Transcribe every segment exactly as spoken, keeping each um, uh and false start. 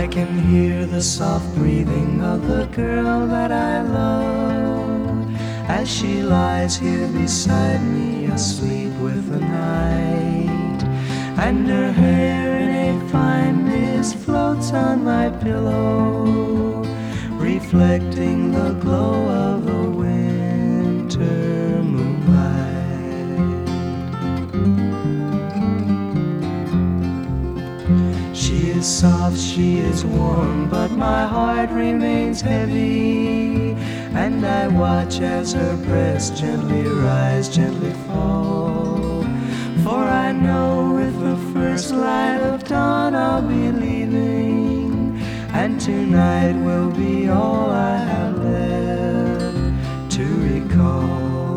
I can hear the soft breathing of the girl that I love as she lies here beside me, asleep with the night, and her hair in a fine mist floats on my pillow, reflecting the glow of the winter moonlight. She is soft, she is warm, but my heart remains heavy, and I watch as her breast gently rise, gently fall. For I know with the first light of dawn I'll be leaving, and tonight will be all I have left to recall.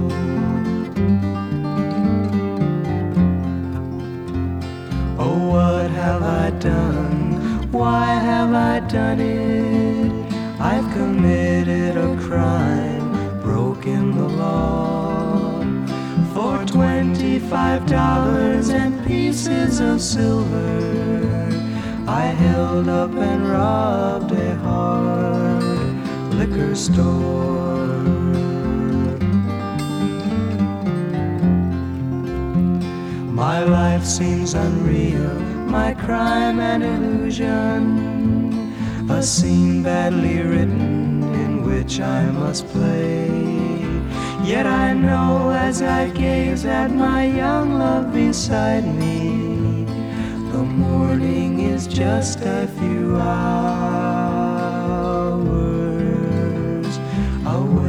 Oh, what have I done? Why have I done it? I've committed a crime, broken the law. For twenty-five dollars and pieces of silver, I held up and robbed a hard liquor store. My life seems unreal, my crime an illusion, a scene badly written in which I must play. Yet I know as I gaze at my young love beside me, the morning is just a few hours away.